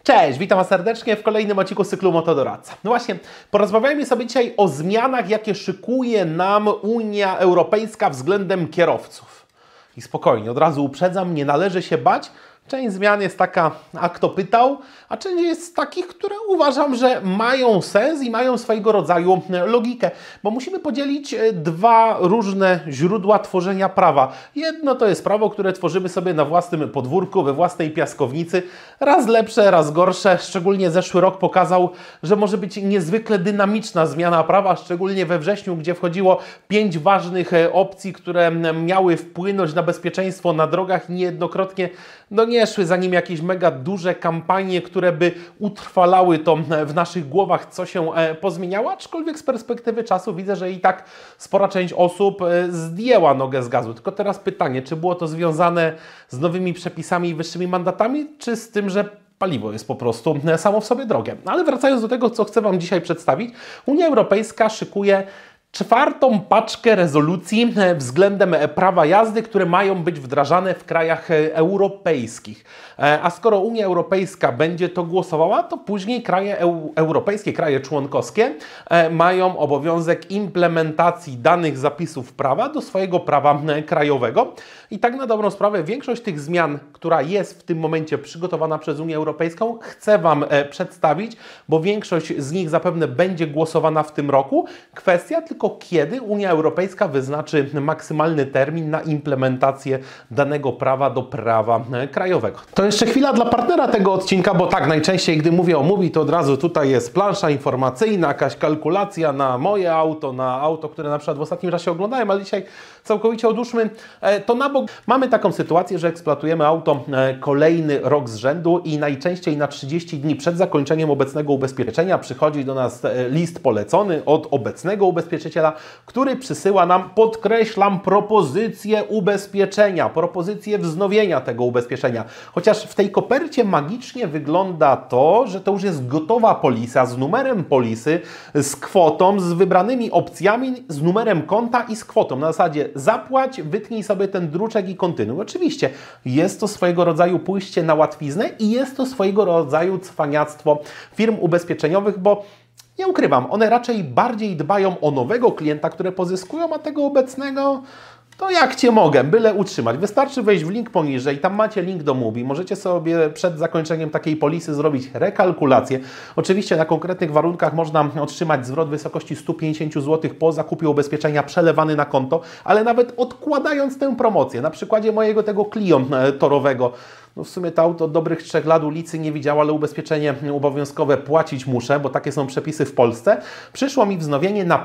Cześć, witam Was serdecznie w kolejnym odcinku z cyklu Motodoradca. No właśnie, porozmawiajmy sobie dzisiaj o zmianach, jakie szykuje nam Unia Europejska względem kierowców. I spokojnie, od razu uprzedzam, nie należy się bać. Część zmian jest taka, a kto pytał, a część jest takich, które uważam, że mają sens i mają swojego rodzaju logikę, bo musimy podzielić dwa różne źródła tworzenia prawa. Jedno to jest prawo, które tworzymy sobie na własnym podwórku, we własnej piaskownicy, raz lepsze, raz gorsze. Szczególnie zeszły rok pokazał, że może być niezwykle dynamiczna zmiana prawa, szczególnie we wrześniu, gdzie wchodziło 5 ważnych opcji, które miały wpłynąć na bezpieczeństwo na drogach i niejednokrotnie nie szły za nim jakieś mega duże kampanie, które by utrwalały to w naszych głowach, co się pozmieniało, aczkolwiek z perspektywy czasu widzę, że i tak spora część osób zdjęła nogę z gazu. Tylko teraz pytanie, czy było to związane z nowymi przepisami i wyższymi mandatami, czy z tym, że paliwo jest po prostu samo w sobie drogie. Ale wracając do tego, co chcę Wam dzisiaj przedstawić, Unia Europejska szykuje 4. paczkę rezolucji względem prawa jazdy, które mają być wdrażane w krajach europejskich. A skoro Unia Europejska będzie to głosowała, to później kraje europejskie, kraje członkowskie mają obowiązek implementacji danych zapisów prawa do swojego prawa krajowego. I tak na dobrą sprawę większość tych zmian, która jest w tym momencie przygotowana przez Unię Europejską, chcę Wam przedstawić, bo większość z nich zapewne będzie głosowana w tym roku. Kwestia tylko kiedy Unia Europejska wyznaczy maksymalny termin na implementację danego prawa do prawa krajowego. To jeszcze chwila dla partnera tego odcinka, bo tak najczęściej, gdy mówię o Mobi, to od razu tutaj jest plansza informacyjna, jakaś kalkulacja na moje auto, na auto, które na przykład w ostatnim czasie oglądałem, ale dzisiaj całkowicie odłóżmy to na bok. Mamy taką sytuację, że eksploatujemy auto kolejny rok z rzędu i najczęściej na 30 dni przed zakończeniem obecnego ubezpieczenia przychodzi do nas list polecony od obecnego ubezpieczyciela, który przysyła nam, podkreślam, propozycję ubezpieczenia, propozycję wznowienia tego ubezpieczenia. Chociaż w tej kopercie magicznie wygląda to, że to już jest gotowa polisa z numerem polisy, z kwotą, z wybranymi opcjami, z numerem konta i z kwotą. Na zasadzie zapłać, wytnij sobie ten druczek i kontynuuj. Oczywiście jest to swojego rodzaju pójście na łatwiznę i jest to swojego rodzaju cwaniactwo firm ubezpieczeniowych, bo nie ukrywam, one raczej bardziej dbają o nowego klienta, które pozyskują, a tego obecnego to jak Cię mogę, byle utrzymać. Wystarczy wejść w link poniżej, tam macie link do Mobi. Możecie sobie przed zakończeniem takiej polisy zrobić rekalkulację. Oczywiście na konkretnych warunkach można otrzymać zwrot w wysokości 150 zł po zakupie ubezpieczenia przelewany na konto, ale nawet odkładając tę promocję, na przykładzie mojego tego Clio torowego, no w sumie to auto od dobrych 3 lat ulicy nie widziało, ale ubezpieczenie obowiązkowe płacić muszę, bo takie są przepisy w Polsce. Przyszło mi wznowienie na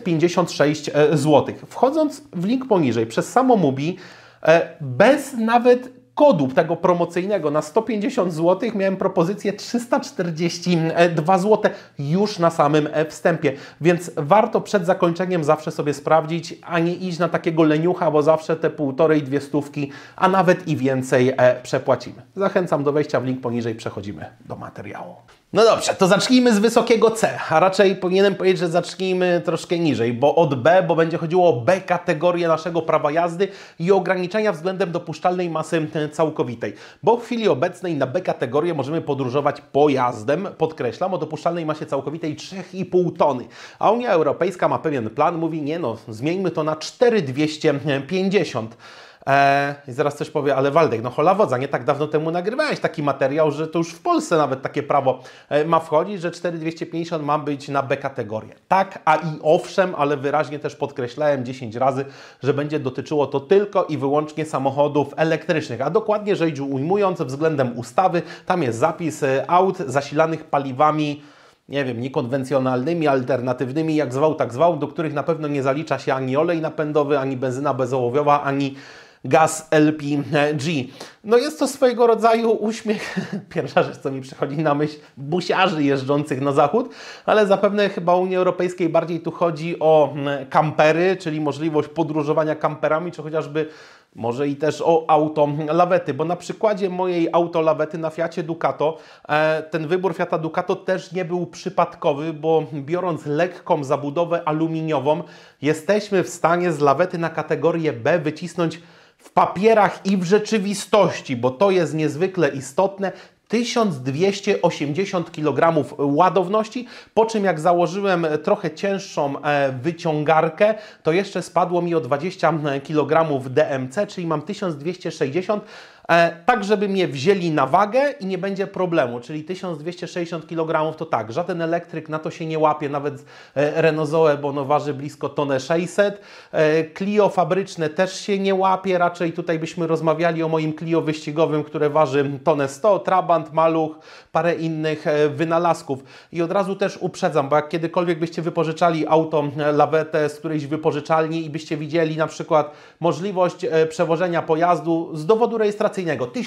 556 zł. Wchodząc w link poniżej przez samo Mobi, bez nawet kodu tego promocyjnego na 150 zł miałem propozycję 342 zł już na samym wstępie, więc warto przed zakończeniem zawsze sobie sprawdzić, a nie iść na takiego leniucha, bo zawsze te 1,5–2 stówki, a nawet i więcej przepłacimy. Zachęcam do wejścia w link poniżej, przechodzimy do materiału. No dobrze, to zacznijmy z wysokiego C, a raczej powinienem powiedzieć, że zacznijmy troszkę niżej, bo od B, bo będzie chodziło o B kategorię naszego prawa jazdy i ograniczenia względem dopuszczalnej masy całkowitej. Bo w chwili obecnej na B kategorię możemy podróżować pojazdem, podkreślam, o dopuszczalnej masie całkowitej 3,5 tony. A Unia Europejska ma pewien plan, mówi nie no, zmieńmy to na 4,250. I zaraz coś powie, ale Waldek, no hola wodza, nie tak dawno temu nagrywałeś taki materiał, że to już w Polsce nawet takie prawo ma wchodzić, że 4,250 ma być na B kategorię. Tak, a i owszem, ale wyraźnie też podkreślałem 10 razy, że będzie dotyczyło to tylko i wyłącznie samochodów elektrycznych, a dokładnie rzecz ujmując względem ustawy, tam jest zapis aut zasilanych paliwami, nie wiem, niekonwencjonalnymi, alternatywnymi, jak zwał, tak zwał, do których na pewno nie zalicza się ani olej napędowy, ani benzyna bezołowiowa, ani gaz LPG. No jest to swojego rodzaju uśmiech, pierwsza rzecz, co mi przychodzi na myśl, busiarzy jeżdżących na zachód, ale zapewne chyba Unii Europejskiej bardziej tu chodzi o kampery, czyli możliwość podróżowania kamperami, czy chociażby może i też o auto lawety, bo na przykładzie mojej auto lawety na Fiacie Ducato, ten wybór Fiata Ducato też nie był przypadkowy, bo biorąc lekką zabudowę aluminiową, jesteśmy w stanie z lawety na kategorię B wycisnąć w papierach i w rzeczywistości, bo to jest niezwykle istotne, 1280 kg ładowności, po czym jak założyłem trochę cięższą wyciągarkę, to jeszcze spadło mi o 20 kg DMC, czyli mam 1260 tak, żeby mnie wzięli na wagę i nie będzie problemu, czyli 1260 kg to tak, żaden elektryk na to się nie łapie, nawet Renault Zoe, bo ono waży blisko 1600 Clio fabryczne też się nie łapie, raczej tutaj byśmy rozmawiali o moim Clio wyścigowym, które waży 1100, Trabant, Maluch, parę innych wynalazków. I od razu też uprzedzam, bo jak kiedykolwiek byście wypożyczali auto lawetę z którejś wypożyczalni i byście widzieli na przykład możliwość przewożenia pojazdu z dowodu rejestracyjnego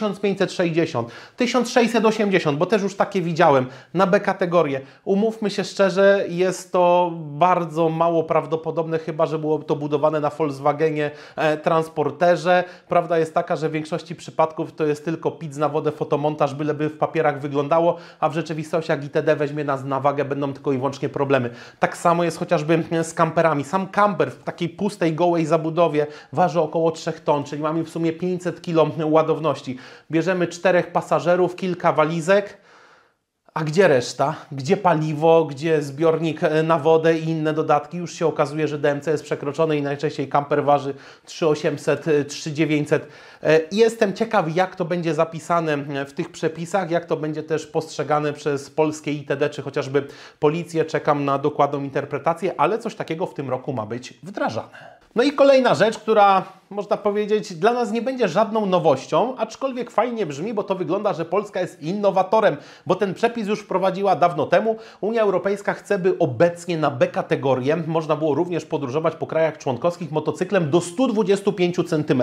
1560, 1680, bo też już takie widziałem na B kategorię. Umówmy się szczerze, jest to bardzo mało prawdopodobne, chyba że było to budowane na Volkswagenie Transporterze. Prawda jest taka, że w większości przypadków to jest tylko pic na wodę, fotomontaż, byleby w papierach wyglądało, a w rzeczywistości jak ITD weźmie nas na wagę, będą tylko i wyłącznie problemy. Tak samo jest chociażby z kamperami. Sam kamper w takiej pustej, gołej zabudowie waży około 3 ton, czyli mamy w sumie 500 kg ładowności. Bierzemy 4 pasażerów, kilka walizek, a gdzie reszta? Gdzie paliwo? Gdzie zbiornik na wodę i inne dodatki? Już się okazuje, że DMC jest przekroczony i najczęściej kamper waży 3800, 3900. Jestem ciekaw, jak to będzie zapisane w tych przepisach, jak to będzie też postrzegane przez polskie ITD, czy chociażby policję. Czekam na dokładną interpretację, ale coś takiego w tym roku ma być wdrażane. No i kolejna rzecz, która można powiedzieć dla nas nie będzie żadną nowością, aczkolwiek fajnie brzmi, bo to wygląda, że Polska jest innowatorem, bo ten przepis już wprowadziła dawno temu. Unia Europejska chce, by obecnie na B kategorię można było również podróżować po krajach członkowskich motocyklem do 125 cm.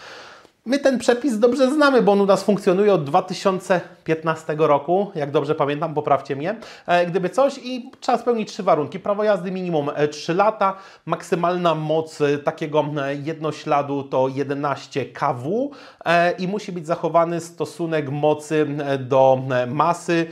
My ten przepis dobrze znamy, bo on u nas funkcjonuje od 2015 roku, jak dobrze pamiętam, poprawcie mnie, gdyby coś, i trzeba spełnić 3 warunki. Prawo jazdy minimum 3 lata, maksymalna moc takiego jednośladu to 11 kW i musi być zachowany stosunek mocy do masy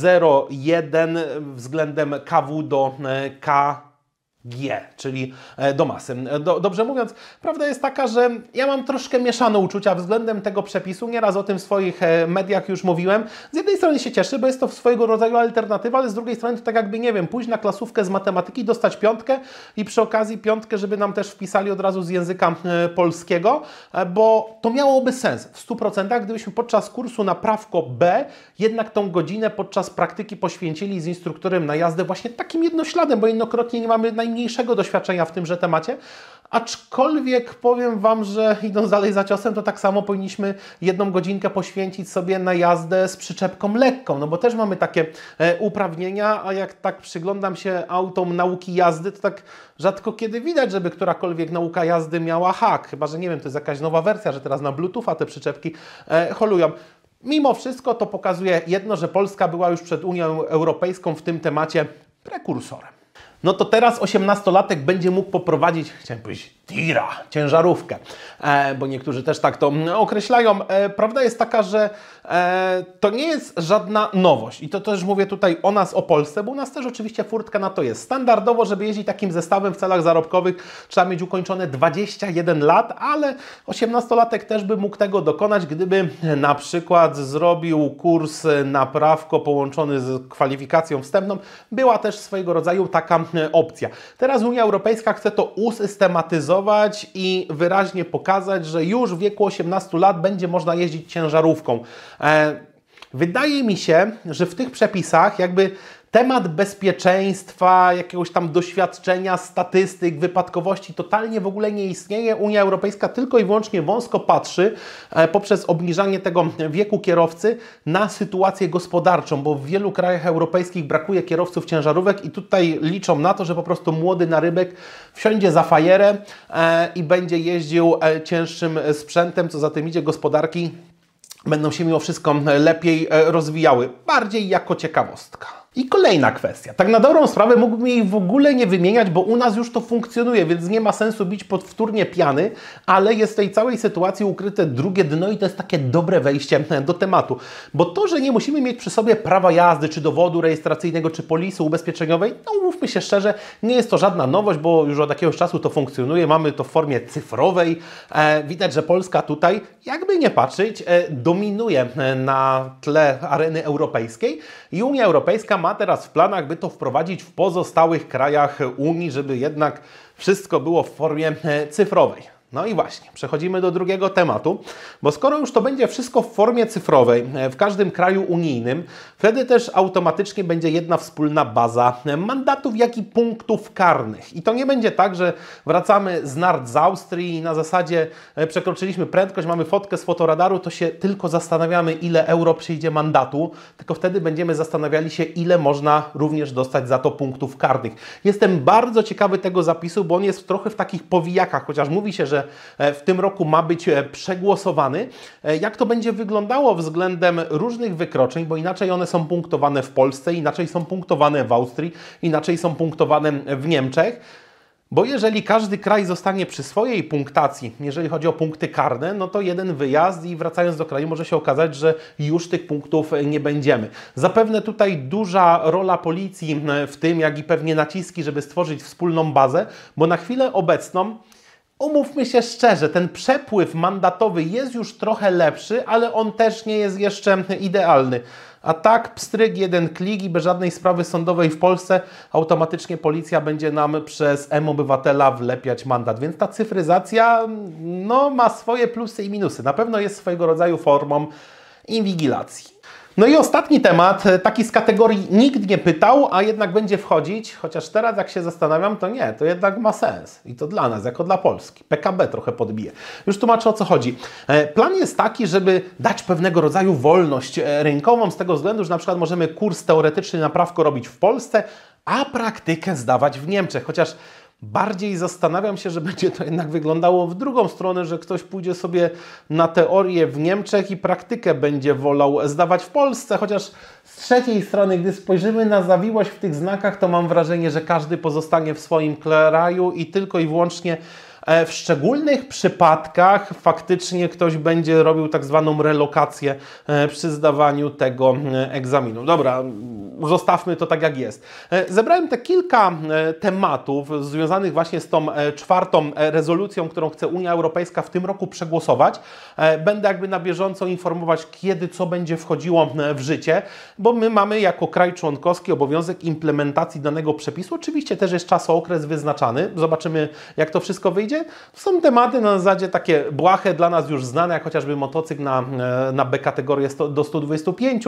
0,1 względem kW do kg, czyli do masy. Dobrze mówiąc, prawda jest taka, że ja mam troszkę mieszane uczucia względem tego przepisu. Nieraz o tym w swoich mediach już mówiłem. Z jednej strony się cieszę, bo jest to swojego rodzaju alternatywa, ale z drugiej strony to tak jakby, nie wiem, pójść na klasówkę z matematyki, dostać 5 i przy okazji 5, żeby nam też wpisali od razu z języka polskiego, bo to miałoby sens w 100%, gdybyśmy podczas kursu na prawko B jednak tą godzinę podczas praktyki poświęcili z instruktorem na jazdę właśnie takim jednośladem, bo jednokrotnie nie mamy najmniejszego doświadczenia w tymże temacie, aczkolwiek powiem Wam, że idąc dalej za ciosem, to tak samo powinniśmy 1 godzinkę poświęcić sobie na jazdę z przyczepką lekką, no bo też mamy takie uprawnienia, a jak tak przyglądam się autom nauki jazdy, to tak rzadko kiedy widać, żeby którakolwiek nauka jazdy miała hak, chyba że nie wiem, to jest jakaś nowa wersja, że teraz na Bluetootha te przyczepki holują. Mimo wszystko to pokazuje jedno, że Polska była już przed Unią Europejską w tym temacie prekursorem. No to teraz 18-latek będzie mógł poprowadzić, chciałem powiedzieć, tira, ciężarówkę, bo niektórzy też tak to określają. Prawda jest taka, że to nie jest żadna nowość i to też mówię tutaj o nas, o Polsce, bo u nas też oczywiście furtka na to jest. Standardowo, żeby jeździć takim zestawem w celach zarobkowych, trzeba mieć ukończone 21 lat, ale 18-latek też by mógł tego dokonać, gdyby na przykład zrobił kurs na prawko połączony z kwalifikacją wstępną. Była też swojego rodzaju taka opcja. Teraz Unia Europejska chce to usystematyzować i wyraźnie pokazać, że już w wieku 18 lat będzie można jeździć ciężarówką. Wydaje mi się, że w tych przepisach jakby temat bezpieczeństwa, jakiegoś tam doświadczenia, statystyk, wypadkowości totalnie w ogóle nie istnieje. Unia Europejska tylko i wyłącznie wąsko patrzy poprzez obniżanie tego wieku kierowcy na sytuację gospodarczą, bo w wielu krajach europejskich brakuje kierowców ciężarówek i tutaj liczą na to, że po prostu młody narybek wsiądzie za fajerę i będzie jeździł cięższym sprzętem, co za tym idzie, gospodarki będą się mimo wszystko lepiej rozwijały. Bardziej jako ciekawostka. I kolejna kwestia. Tak na dobrą sprawę mógłbym jej w ogóle nie wymieniać, bo u nas już to funkcjonuje, więc nie ma sensu bić pod wtórnie piany, ale jest w tej całej sytuacji ukryte drugie dno i to jest takie dobre wejście do tematu. Bo to, że nie musimy mieć przy sobie prawa jazdy, czy dowodu rejestracyjnego, czy polisy ubezpieczeniowej, no umówmy się szczerze, nie jest to żadna nowość, bo już od jakiegoś czasu to funkcjonuje, mamy to w formie cyfrowej. Widać, że Polska tutaj, jakby nie patrzeć, dominuje na tle areny europejskiej i Unia Europejska ma teraz w planach, by to wprowadzić w pozostałych krajach Unii, żeby jednak wszystko było w formie cyfrowej. No i właśnie, przechodzimy do drugiego tematu, bo skoro już to będzie wszystko w formie cyfrowej w każdym kraju unijnym, wtedy też automatycznie będzie jedna wspólna baza mandatów, jak i punktów karnych. I to nie będzie tak, że wracamy z nart z Austrii i na zasadzie przekroczyliśmy prędkość, mamy fotkę z fotoradaru, to się tylko zastanawiamy, ile euro przyjdzie mandatu, tylko wtedy będziemy zastanawiali się, ile można również dostać za to punktów karnych. Jestem bardzo ciekawy tego zapisu, bo on jest trochę w takich powijakach, chociaż mówi się, że w tym roku ma być przegłosowany. Jak to będzie wyglądało względem różnych wykroczeń, bo inaczej one są punktowane w Polsce, inaczej są punktowane w Austrii, inaczej są punktowane w Niemczech. Bo jeżeli każdy kraj zostanie przy swojej punktacji, jeżeli chodzi o punkty karne, no to jeden wyjazd i wracając do kraju może się okazać, że już tych punktów nie będziemy. Zapewne tutaj duża rola policji w tym, jak i pewnie naciski, żeby stworzyć wspólną bazę, bo na chwilę obecną umówmy się szczerze, ten przepływ mandatowy jest już trochę lepszy, ale on też nie jest jeszcze idealny. A tak, pstryk, jeden klik i bez żadnej sprawy sądowej w Polsce automatycznie policja będzie nam przez mObywatela wlepiać mandat. Więc ta cyfryzacja no, ma swoje plusy i minusy. Na pewno jest swojego rodzaju formą inwigilacji. No i ostatni temat, taki z kategorii nikt nie pytał, a jednak będzie wchodzić, chociaż teraz jak się zastanawiam, to nie, to jednak ma sens. I to dla nas, jako dla Polski. PKB trochę podbije. Już tłumaczę, o co chodzi. Plan jest taki, żeby dać pewnego rodzaju wolność rynkową z tego względu, że na przykład możemy kurs teoretyczny na prawko robić w Polsce, a praktykę zdawać w Niemczech. Chociaż bardziej zastanawiam się, że będzie to jednak wyglądało w drugą stronę, że ktoś pójdzie sobie na teorię w Niemczech i praktykę będzie wolał zdawać w Polsce, chociaż z trzeciej strony, gdy spojrzymy na zawiłość w tych znakach, to mam wrażenie, że każdy pozostanie w swoim kraju i tylko i wyłącznie w szczególnych przypadkach faktycznie ktoś będzie robił tak zwaną relokację przy zdawaniu tego egzaminu. Dobra, zostawmy to tak jak jest. Zebrałem te kilka tematów związanych właśnie z tą czwartą rezolucją, którą chce Unia Europejska w tym roku przegłosować. Będę jakby na bieżąco informować, kiedy co będzie wchodziło w życie, bo my mamy jako kraj członkowski obowiązek implementacji danego przepisu. Oczywiście też jest czasookres wyznaczany. Zobaczymy, jak to wszystko wyjdzie. To są tematy na zasadzie takie błahe, dla nas już znane, jak chociażby motocykl na B kategorię do 125,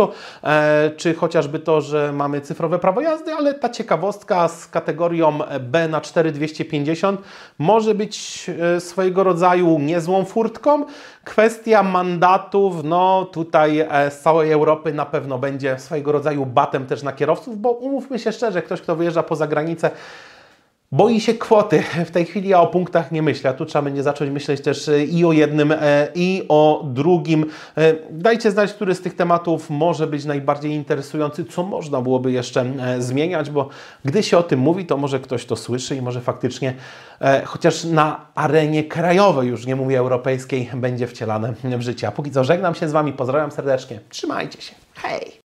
czy chociażby to, że mamy cyfrowe prawo jazdy, ale ta ciekawostka z kategorią B na 4250 może być swojego rodzaju niezłą furtką. Kwestia mandatów, no tutaj z całej Europy na pewno będzie swojego rodzaju batem też na kierowców, bo umówmy się szczerze, ktoś, kto wyjeżdża poza granicę, boi się kwoty. W tej chwili ja o punktach nie myślę. A tu trzeba będzie zacząć myśleć też i o jednym, i o drugim. Dajcie znać, który z tych tematów może być najbardziej interesujący, co można byłoby jeszcze zmieniać, bo gdy się o tym mówi, to może ktoś to słyszy i może faktycznie chociaż na arenie krajowej, już nie mówię europejskiej, będzie wcielane w życie. A póki co żegnam się z Wami, pozdrawiam serdecznie. Trzymajcie się. Hej!